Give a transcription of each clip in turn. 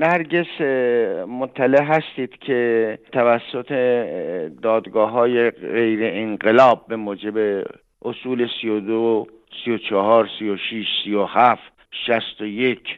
نرگس مطلع هستید که توسط دادگاه‌های غیر انقلاب به موجب اصول 32، 34، 36، 37، 61،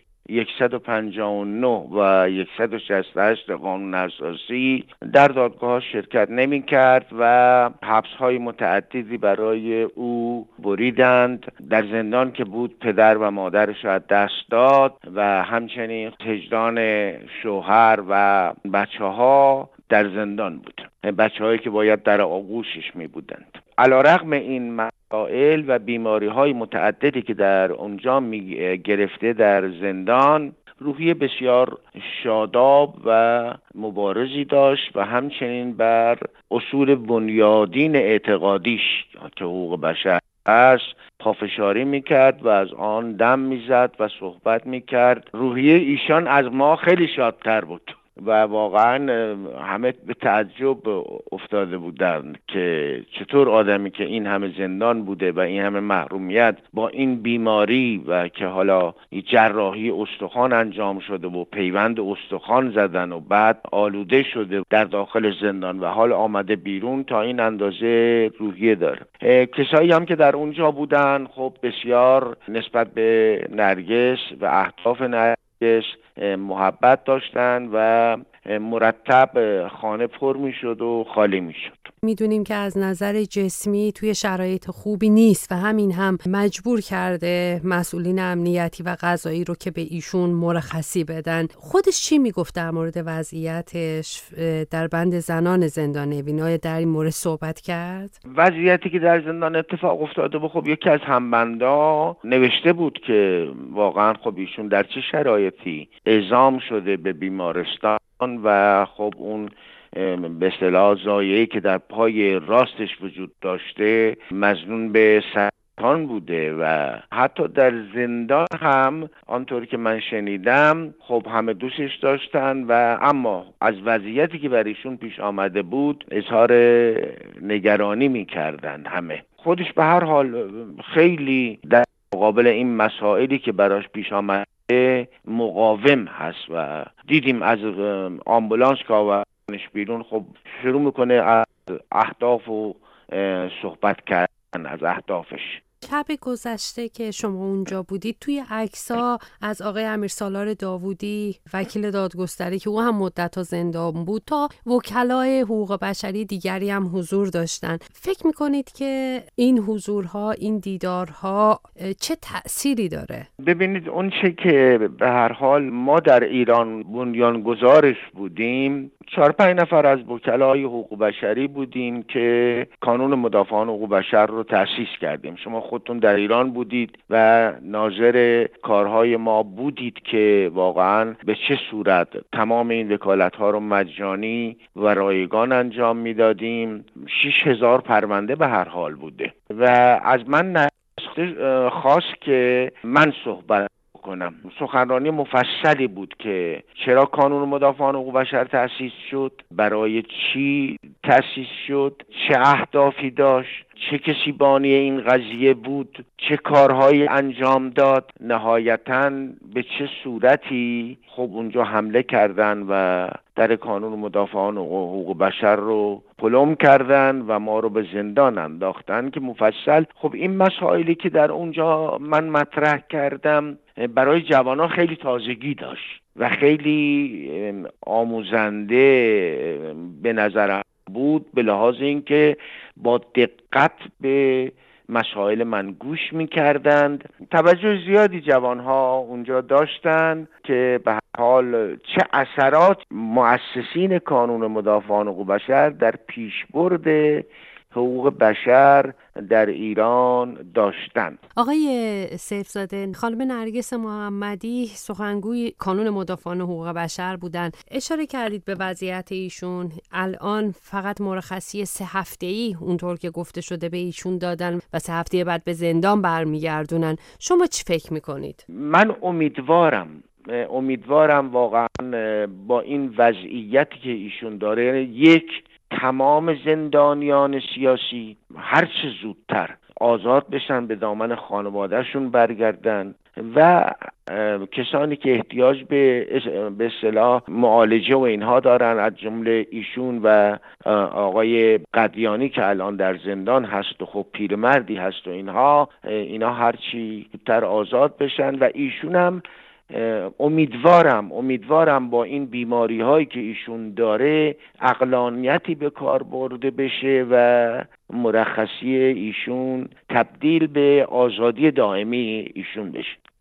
159 و 168 قانون اساسی در دادگاه شرکت نمی کرد و حبس های متعددی برای او بریدند. در زندان که بود پدر و مادرش از دست داد و همچنین هجران شوهر و بچه ها در زندان بود، بچه هایی که باید در آغوشش می بودند. علیرغم این مسائل و بیماری های متعددی که در اونجا می گرفته در زندان، روحیه بسیار شاداب و مبارزی داشت و همچنین بر اصول بنیادین اعتقادیش که حقوق بشر است پافشاری میکرد و از آن دم میزد و صحبت میکرد. روحیه ایشان از ما خیلی شادتر بود و واقعا همه به تعجب افتاده بودند که چطور آدمی که این همه زندان بوده و این همه محرومیت با این بیماری و که حالا جراحی استخوان انجام شده و پیوند استخوان زدن و بعد آلوده شده در داخل زندان و حال آمده بیرون، تا این اندازه روحیه داره. کسایی هم که در اونجا بودن خب بسیار نسبت به نرگس و اهداف نرگس محبت داشتن و مرتب خانه پر می شد و خالی می شد. میدونیم که از نظر جسمی توی شرایط خوبی نیست و همین هم مجبور کرده مسئولین امنیتی و قضایی رو که به ایشون مرخصی بدن. خودش چی میگفت در مورد وضعیتش در بند زنان زندان اوین؟ در این مورد صحبت کرد؟ وضعیتی که در زندان اتفاق افتاده بود، خب یکی از همبندا نوشته بود که واقعا خب ایشون در چه شرایطی اعزام شده به بیمارستان و خب اون به اصطلاح زایعه‌ای که در پای راستش وجود داشته مظنون به سرطان بوده و حتی در زندان هم آنطور که من شنیدم خب همه دوستش داشتن و اما از وضعیتی که بر ایشون پیش آمده بود اظهار نگرانی می‌کردند همه. خودش به هر حال خیلی در مقابل این مسائلی که براش پیش آمده مقاوم هست و دیدیم از آمبولانس که آوردنش بیرون خب شروع میکنه از اهداف و صحبت کردن از اهدافش. شب گذشته که شما اونجا بودید توی عکس‌ها از آقای امیرسالار داوودی وکیل دادگستری که او هم مدت‌ها زندان بود تا وکلای حقوق بشری دیگری هم حضور داشتن. فکر می‌کنید که این حضورها، این دیدارها چه تأثیری داره؟ ببینید اون چه که به هر حال ما در ایران بنیانگذارش بودیم، 4-5 نفر از وکلای حقوق بشری بودیم که کانون مدافعان حقوق بشر رو تأسیس کردیم. شما خودتون در ایران بودید و ناظر کارهای ما بودید که واقعا به چه صورت تمام این وکالت‌ها رو مجانی و رایگان انجام میدادیم. 6000 پرونده به هر حال بوده و از من خواست که من صحبت کنم. سخنرانی مفصلی بود که چرا کانون مدافعان حقوق بشر تأسیس شد، برای چی تأسیس شد، چه اهدافی داشت، چه کسی بانی این قضیه بود، چه کارهایی انجام داد، نهایتاً به چه صورتی خب اونجا حمله کردن و در کانون مدافعان حقوق بشر رو پلم کردن و ما رو به زندان انداختن که مفصل خب این مسائلی که در اونجا من مطرح کردم برای جوانان خیلی تازگی داشت و خیلی آموزنده به نظرم بود، به لحاظ اینکه با دقت به مسائل من گوش می‌کردند. توجه زیادی جوانها اونجا داشتند که به هر حال چه اثرات مؤسسین کانون مدافعان حقوق بشر در پیشبرد حقوق بشر در ایران داشتن. آقای سیفزاده، خانم نرگس محمدی سخنگوی کانون مدافعان حقوق بشر بودن. اشاره کردید به وضعیت ایشون. الان فقط مرخصی 3 هفته‌ای اونطور که گفته شده به ایشون دادن و 3 هفته بعد به زندان برمیگردونن. شما چی فکر میکنید؟ من امیدوارم واقعا با این وضعیتی که ایشون داره تمام زندانیان سیاسی هر چه زودتر آزاد بشن، به دامن خانوادهشون برگردن و کسانی که احتیاج به اصطلاح معالجه و اینها دارن، از جمله ایشون و آقای قدیانی که الان در زندان هست و خب پیرمردی هست و اینا هرچی زودتر آزاد بشن و ایشون هم امیدوارم با این بیماری هایی که ایشون داره عقلانیتی به کار برده بشه و مرخصی ایشون تبدیل به آزادی دائمی ایشون بشه.